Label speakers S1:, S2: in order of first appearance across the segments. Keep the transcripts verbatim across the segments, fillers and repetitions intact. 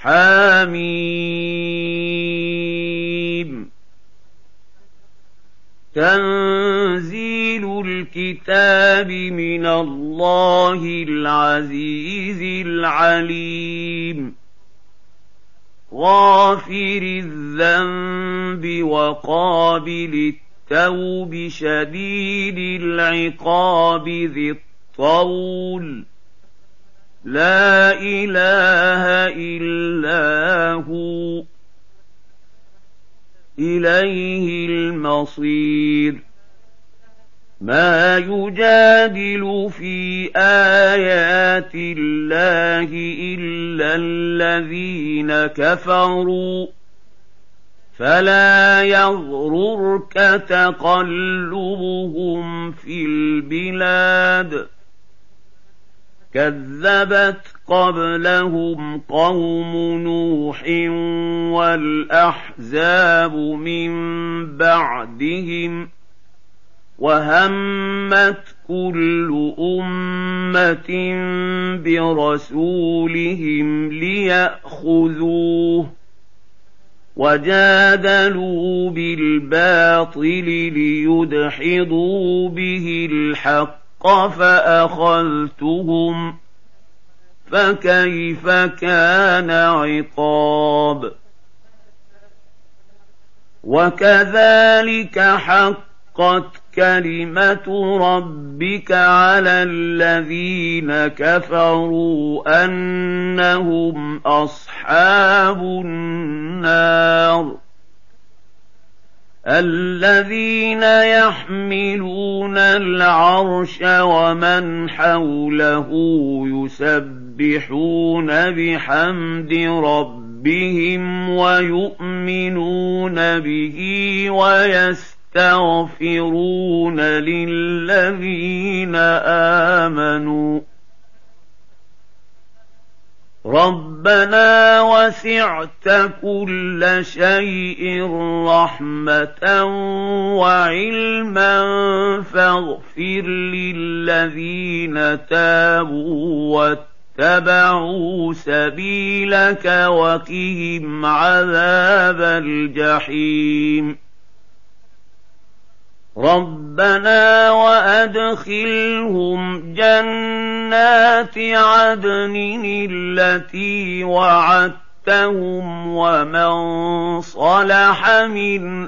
S1: حميم تنزيل الكتاب من الله العزيز العليم غافر الذنب وقابل التوب شديد العقاب ذي الطول لا إله إلا هو إليه المصير ما يجادل في آيات الله إلا الذين كفروا فلا يغررك تقلبهم في البلاد كذبت قبلهم قوم نوح والأحزاب من بعدهم وهمت كل أمة برسولهم ليأخذوه وجادلوا بالباطل ليدحضوا به الحق فأخذتهم فكيف كان عقاب وكذلك حقت كلمة ربك على الذين كفروا أنهم أصحاب النار الذين يحملون العرش ومن حوله يسبحون بحمد ربهم ويؤمنون به ويستغفرون للذين آمنوا ربنا وسعت كل شيء رحمة وعلما فاغفر للذين تابوا واتبعوا سبيلك وقهم عذاب الجحيم ربنا وأدخلهم جنات عدن التي وعدتهم ومن صلح من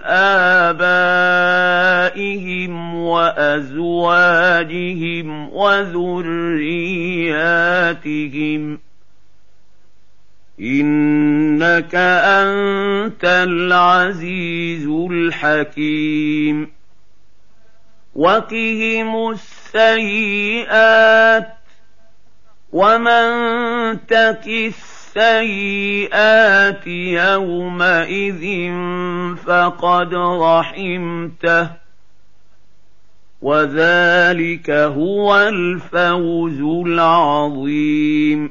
S1: آبائهم وأزواجهم وذرياتهم إنك أنت العزيز الحكيم وقهم السيئات ومن تق السيئات يومئذ فقد رحمته وذلك هو الفوز العظيم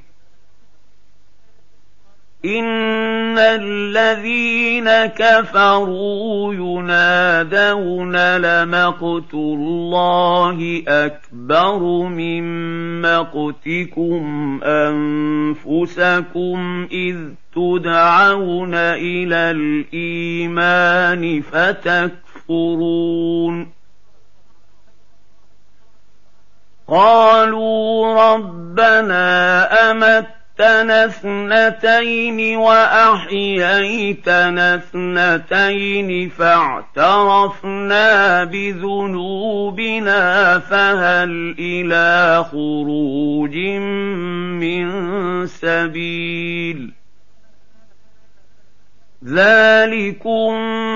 S1: إن الذين كفروا ينادون لمقت الله أكبر من مقتكم أنفسكم إذ تدعون إلى الإيمان فتكفرون قالوا ربنا أمت أمتنا اثنتين وأحييتنا اثنتين فاعترفنا بذنوبنا فهل إلى خروج من سبيل ذلكم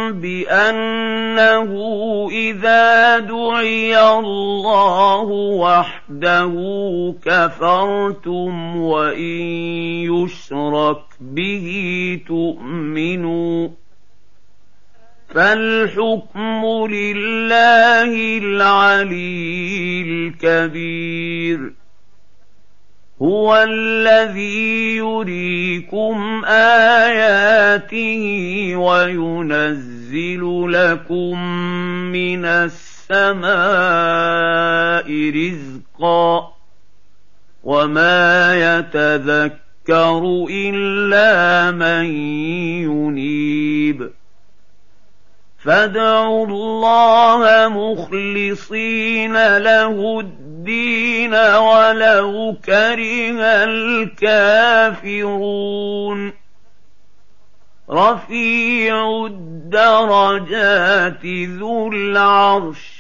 S1: بأنه إذا دعي الله وحده كفرتم وإن يشرك به تؤمنوا فالحكم لله العلي الكبير هو الذي يريكم آياته وينزل لكم من السماء رزقا وما يتذكر يذكر إلا من ينيب فادعوا الله مخلصين له الدين ولو كره الكافرون رفيع الدرجات ذو العرش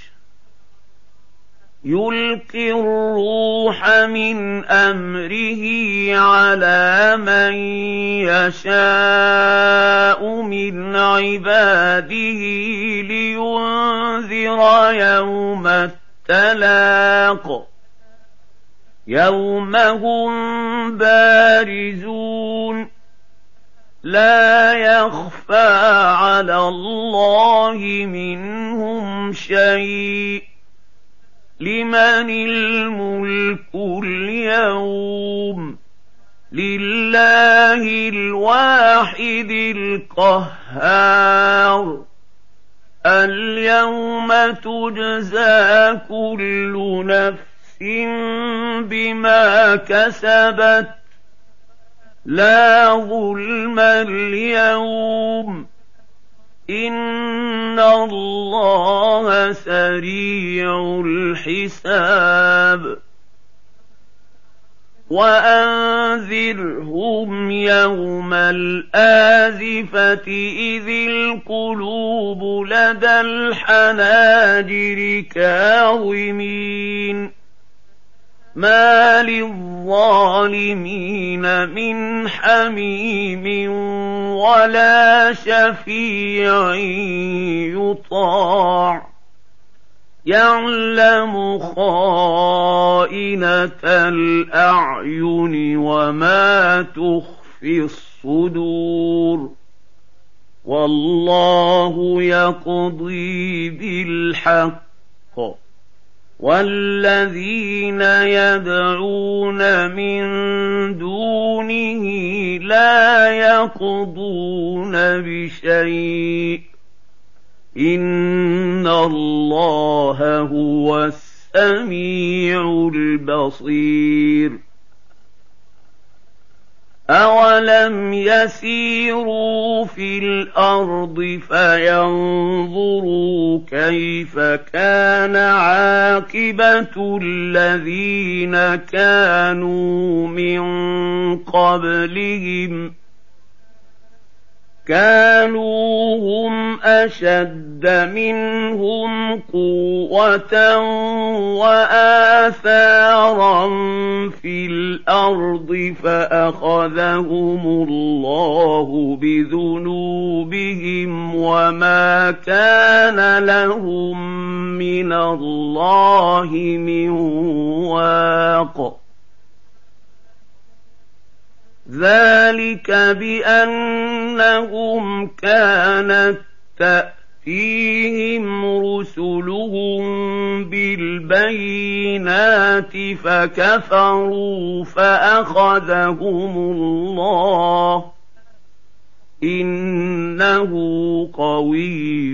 S1: يلقي الروح من أمره على من يشاء من عباده لينذر يوم التلاق يوم هم بارزون لا يخفى على الله منهم شيء لمن الملك اليوم لله الواحد القهار اليوم تجزى كل نفس بما كسبت لا ظلم اليوم إن الله سريع الحساب وأنذرهم يوم الآزفة إذ القلوب لدى الحناجر كاظمين ما للظالمين من حميم ولا شفيع يطاع يعلم خائنة الأعين وما تخفي الصدور والله يقضي بالحق والذين يدعون من دونه لا يقضون بشيء إن الله هو السميع البصير أولم يسيروا في الأرض فينظروا كيف كان عاقبة الذين كانوا من قبلهم كانوا هم أشد منهم قوة وآثارا في الأرض فأخذهم الله بذنوبهم وما كان لهم من الله من واق ذلك بأنهم كانت تأتيهم رسلهم بالبينات فكفروا فأخذهم الله إنه قوي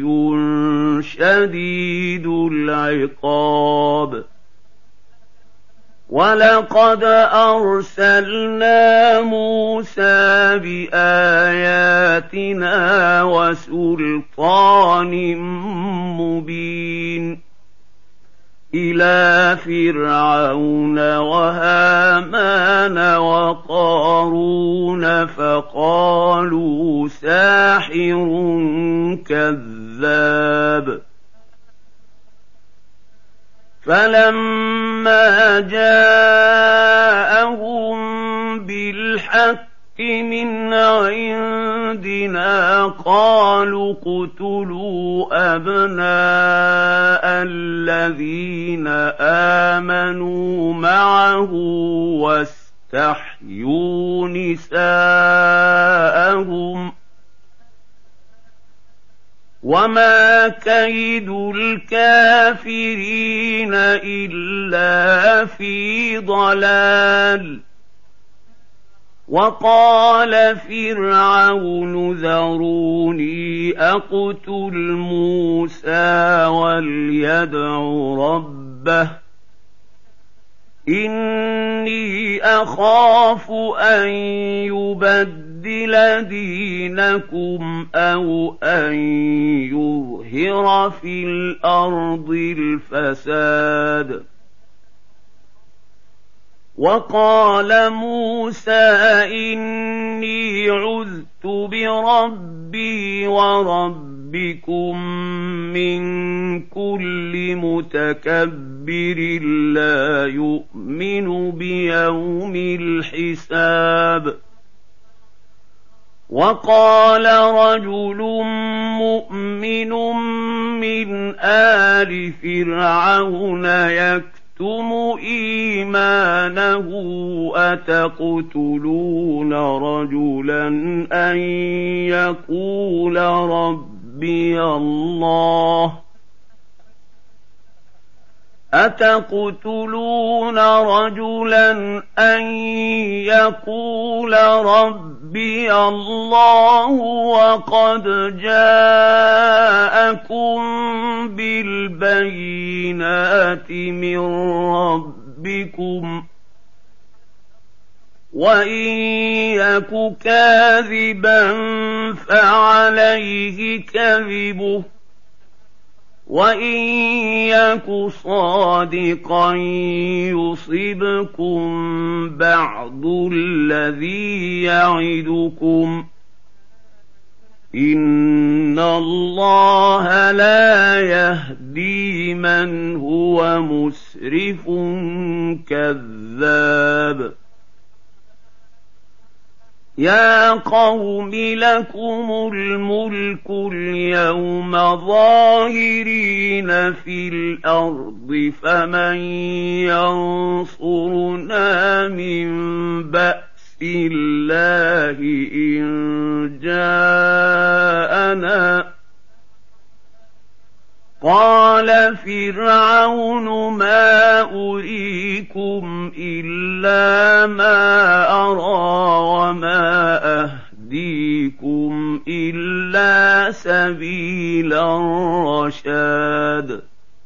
S1: شديد العقاب ولقد أرسلنا موسى بآياتنا وسلطان مبين إلى فرعون وهامان وقارون فقالوا ساحر كذاب فلما جاءهم بالحق من عندنا قالوا اقتلوا أبناء الذين آمنوا معه واستحيوا نساءهم وما كيد الكافرين إلا في ضلال وقال فرعون ذروني أقتل موسى وليدع ربه إني أخاف أن يبدل دينكم أو أن يظهر في الأرض الفساد. وقال موسى إني عذت بربي وربكم من كل متكبر لا يؤمن بيوم الحساب. وقال رجل مؤمن من آل فرعون يكتم إيمانه أتقتلون رجلا أن يقول ربي الله أتقتلون رجلا أن يقول ربي الله وقد جاءكم بالبينات من ربكم وإن يك كاذبا فعليه كذبه وإن يك صادقا يصبكم بعض الذي يعدكم إن الله لا يهدي من هو مسرف كذاب. يا قوم لكم الملك اليوم ظاهرين في الأرض فمن ينصرنا من بأس الله إن جاءنا. قال فرعون ما أريكم إلا ما أرى وما أهديكم إلا سبيل الرشاد.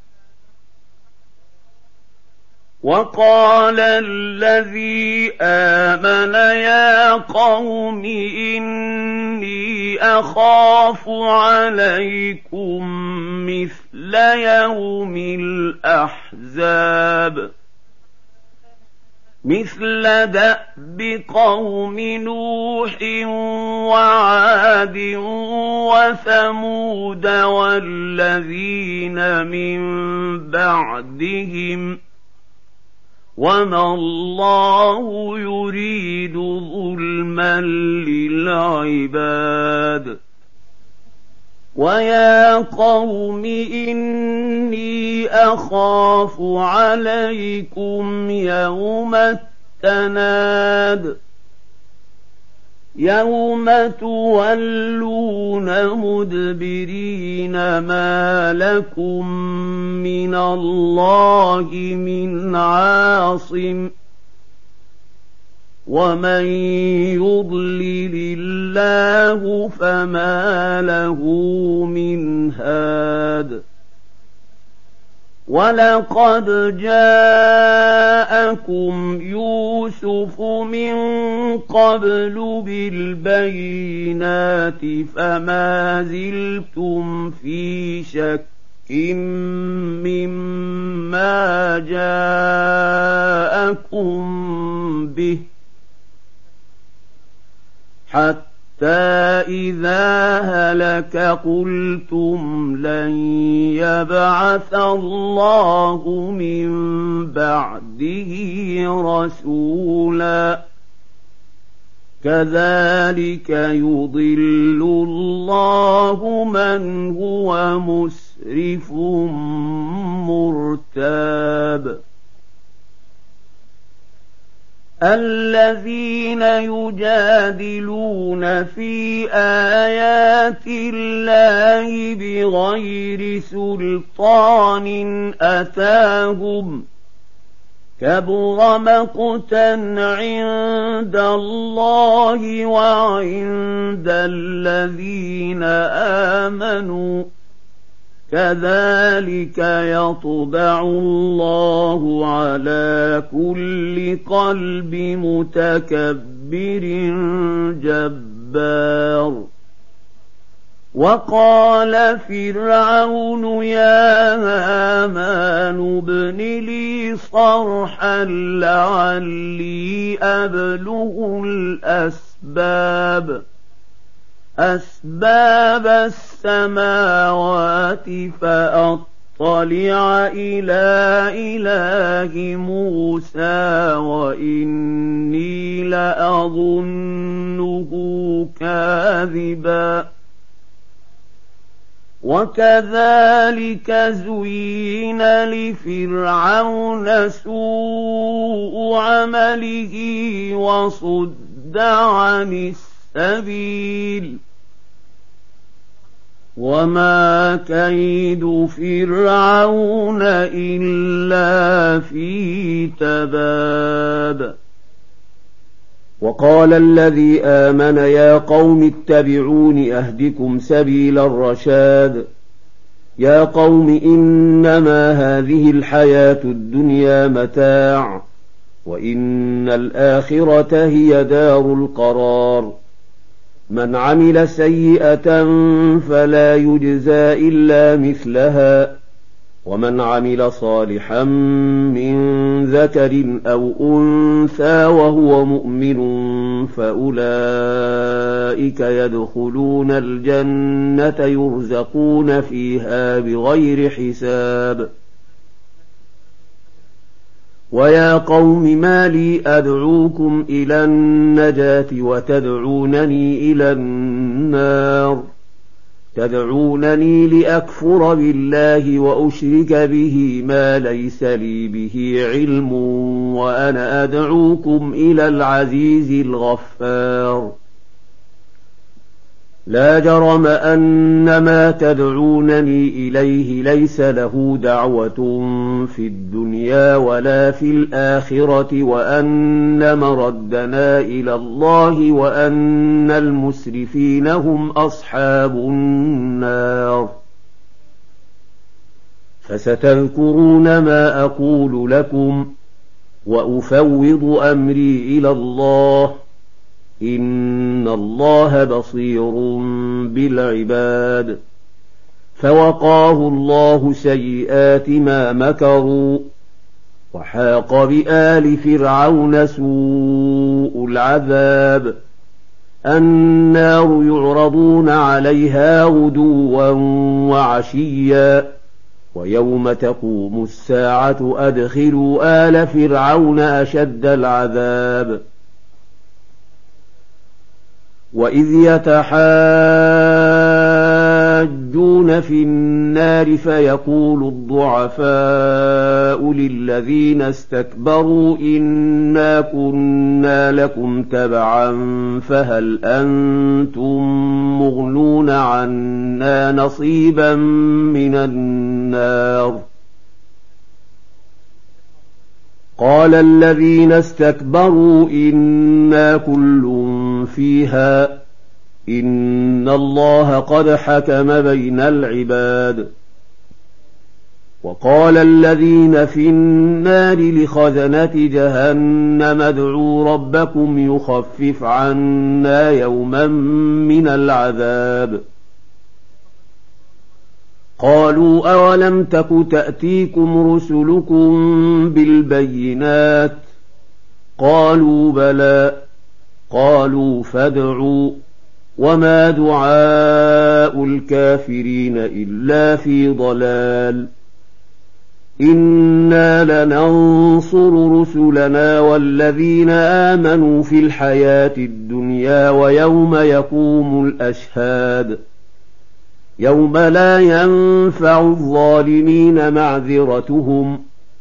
S1: وقال الذي آمن يا قوم إني أخاف عليكم مثل يوم الأحزاب مثل دأب قوم نوح وعاد وثمود والذين من بعدهم وما الله يريد ظلما للعباد. ويا قوم إني أخاف عليكم يوم التناد يوم تولون مدبرين ما لكم من الله من عاصم ومن يضلل الله فما له من هاد. ولقد جاءكم يوسف من قبل بالبينات فما زلتم في شك مما جاءكم به حتى إذا هلك قلتم لن يبعث الله من بعده رسولا كذلك يضل الله من هو مسرف مرتاب. الذين يجادلون في آيات الله بغير سلطان أتاهم كبر مقتا عند الله وعند الذين آمنوا كذلك يطبع الله على كل قلب متكبر جبار. وقال فرعون يا هامان ابن لي صرحا لعلي أبلغ الأسباب أسباب السماوات فأطلع إلى إله موسى وإني لأظنه كاذبا. وكذلك زين لفرعون سوء عمله وصد عن السبيل وما كيد فرعون إلا في تباب.
S2: وقال الذي آمن يا قوم اتبعون أهدكم سبيل الرشاد. يا قوم إنما هذه الحياة الدنيا متاع وإن الآخرة هي دار القرار. من عمل سيئة فلا يجزى إلا مثلها ومن عمل صالحا من ذكر أو أنثى وهو مؤمن فأولئك يدخلون الجنة يرزقون فيها بغير حساب. ويا قوم ما لي أدعوكم إلى النجاة وتدعونني إلى النار تدعونني لأكفر بالله وأشرك به ما ليس لي به علم وأنا أدعوكم إلى العزيز الغفار. لا جرم أن ما تدعونني إليه ليس له دعوة في الدنيا ولا في الآخرة وأن مردنا إلى الله وأن المسرفين هم أصحاب النار. فستذكرون ما أقول لكم وأفوض أمري إلى الله إن الله بصير بالعباد. فوقاه الله سيئات ما مكروا وحاق بآل فرعون سوء العذاب. النار يعرضون عليها غدوا وعشيا ويوم تقوم الساعة أدخلوا آل فرعون أشد العذاب. وإذ يتحاجون في النار فيقول الضعفاء للذين استكبروا إنا كنا لكم تبعا فهل أنتم مغنون عنا نصيبا من النار. قال الذين استكبروا إنا كل فيها إن الله قد حكم بين العباد. وقال الذين في النار لخزنة جهنم ادعوا ربكم يخفف عنا يوما من العذاب. قالوا أولم تك تأتيكم رسلكم بالبينات قالوا بلى قالوا فادعوا وما دعاء الكافرين إلا في ضلال. إنا لننصر رسلنا والذين آمنوا في الحياة الدنيا ويوم يقوم الأشهاد يوم لا ينفع الظالمين معذرتهم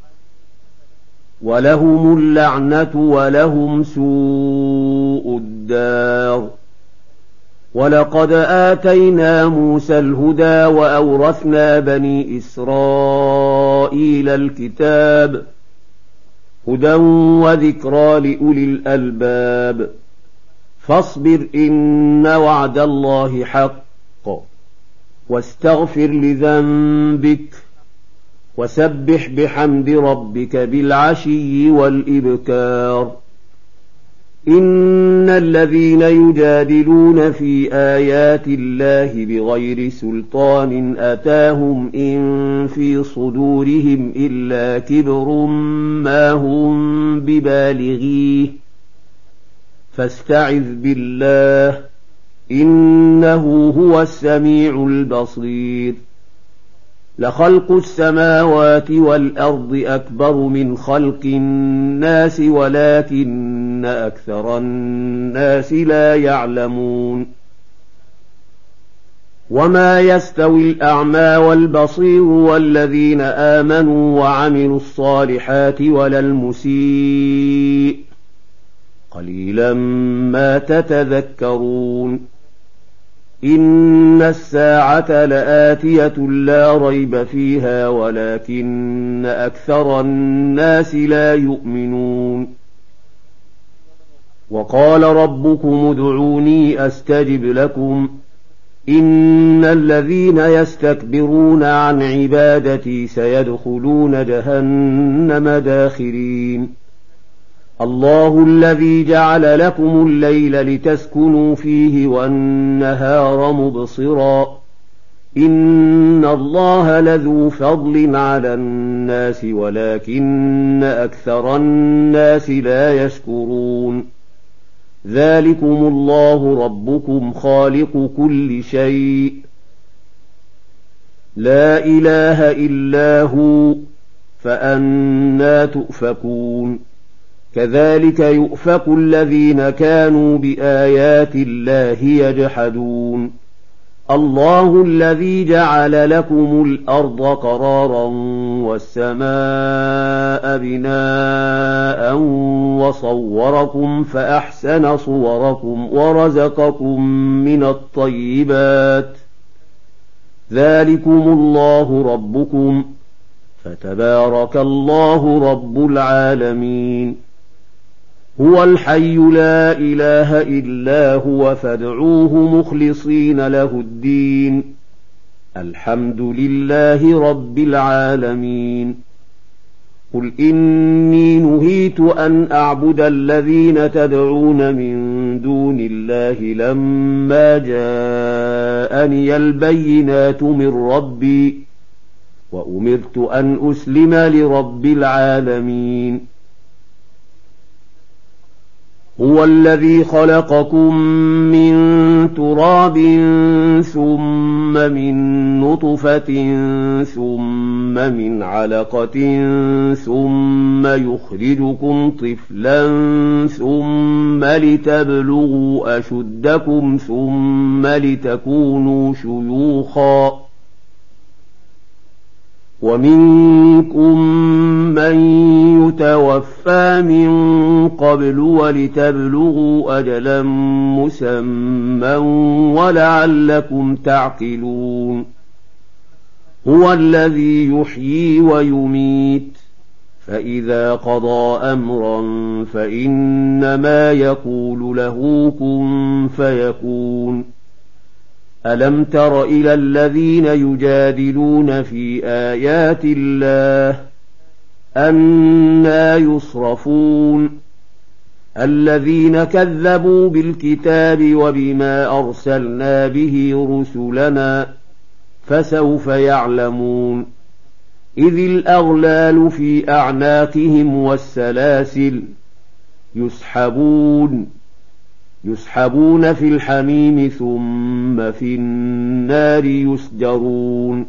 S2: ولهم اللعنة ولهم سوء الدار. ولقد آتينا موسى الهدى وأورثنا بني إسرائيل الكتاب هدى وذكرى لأولي الألباب. فاصبر إن وعد الله حق واستغفر لذنبك وسبح بحمد ربك بالعشي والإبكار. إن الذين يجادلون في آيات الله بغير سلطان أتاهم إن في صدورهم إلا كبر ما هم ببالغيه فاستعذ بالله إنه هو السميع البصير. لخلق السماوات والأرض أكبر من خلق الناس ولكن أكثر الناس لا يعلمون. وما يستوي الأعمى والبصير والذين آمنوا وعملوا الصالحات ولا المسيء قليلا ما تتذكرون. إن الساعة لآتية لا ريب فيها ولكن أكثر الناس لا يؤمنون. وقال ربكم ادعوني أستجب لكم إن الذين يستكبرون عن عبادتي سيدخلون جهنم داخرين. الله الذي جعل لكم الليل لتسكنوا فيه والنهار مبصرا إن الله لذو فضل على الناس ولكن أكثر الناس لا يشكرون. ذلكم الله ربكم خالق كل شيء لا إله إلا هو فأنى تؤفكون. كذلك يؤفك الذين كانوا بآيات الله يجحدون. الله الذي جعل لكم الأرض قرارا والسماء بناء وصوركم فأحسن صوركم ورزقكم من الطيبات ذلكم الله ربكم فتبارك الله رب العالمين. هو الحي لا إله إلا هو فادعوه مخلصين له الدين الحمد لله رب العالمين. قل إني نهيت أن أعبد الذين تدعون من دون الله لما جاءني البينات من ربي وأمرت أن أسلم لرب العالمين. هو الذي خلقكم من تراب ثم من نطفة ثم من علقة ثم يخرجكم طفلا ثم لتبلغوا أشدكم ثم لتكونوا شيوخا ومنكم من يتوفى من قبل ولتبلغوا أجلا مسمى ولعلكم تعقلون. هو الذي يحيي ويميت فإذا قضى أمرا فإنما يقول له كن فيكون. ألم تر إلى الذين يجادلون في آيات الله أنى يصرفون الذين كذبوا بالكتاب وبما أرسلنا به رسلنا فسوف يعلمون. إذ الأغلال في أعناقهم والسلاسل يسحبون يسحبون في الحميم ثم في النار يسجرون.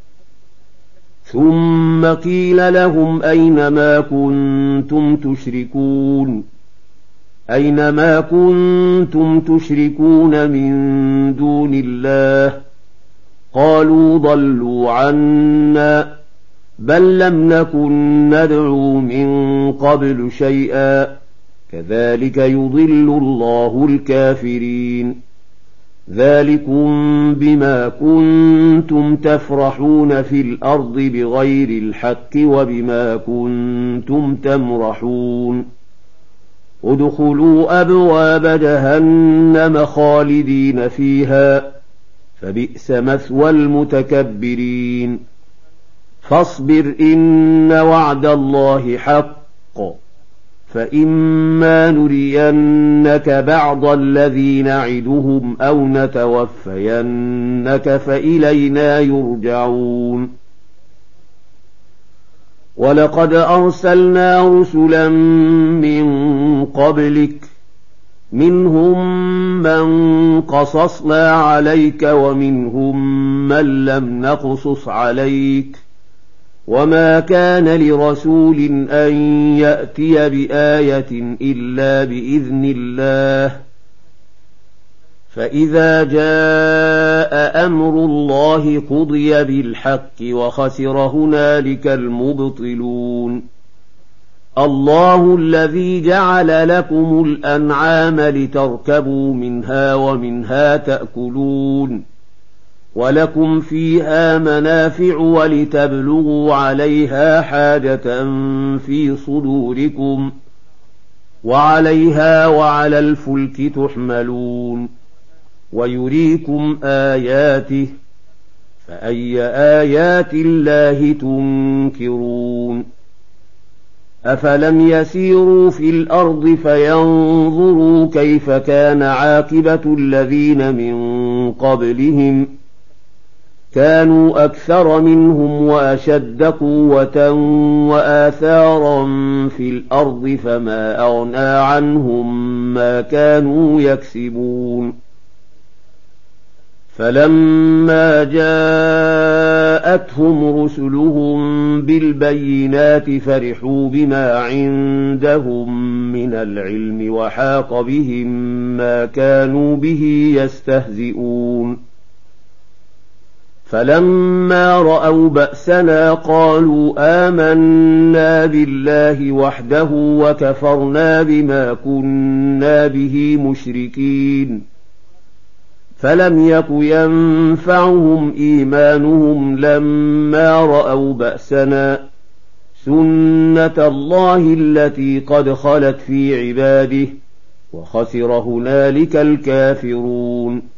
S2: ثم قيل لهم أين ما كنتم تشركون أين ما كنتم تشركون من دون الله قالوا ضلوا عنا بل لم نكن ندعو من قبل شيئا كذلك يضل الله الكافرين. ذلكم بما كنتم تفرحون في الأرض بغير الحق وبما كنتم تمرحون. ادخلوا أبواب جهنم خالدين فيها فبئس مثوى المتكبرين فاصبر إن وعد الله حق فإما نرينك بعض الذي نعدهم أو نتوفينك فإلينا يرجعون ولقد أرسلنا رسلا من قبلك منهم من قصصنا عليك ومنهم من لم نقصص عليك وما كان لرسول أن يأتي بآية إلا بإذن الله فإذا جاء أمر الله قضي بالحق وخسر هنالك المبطلون الله الذي جعل لكم الأنعام لتركبوا منها ومنها تأكلون ولكم فيها منافع ولتبلغوا عليها حاجة في صدوركم وعليها وعلى الفلك تحملون ويريكم آياته فأي آيات الله تنكرون أفلم يسيروا في الأرض فينظروا كيف كان عاقبة الذين من قبلهم كانوا أكثر منهم وأشد قوة وآثارا في الأرض فما أغنى عنهم ما كانوا يكسبون فلما جاءتهم رسلهم بالبينات فرحوا بما عندهم من العلم وحاق بهم ما كانوا به يستهزئون فلما رأوا بأسنا قالوا آمنا بالله وحده وكفرنا بما كنا به مشركين فلم يك ينفعهم إيمانهم لما رأوا بأسنا سنة الله التي قد خلت في عباده وخسر هنالك الكافرون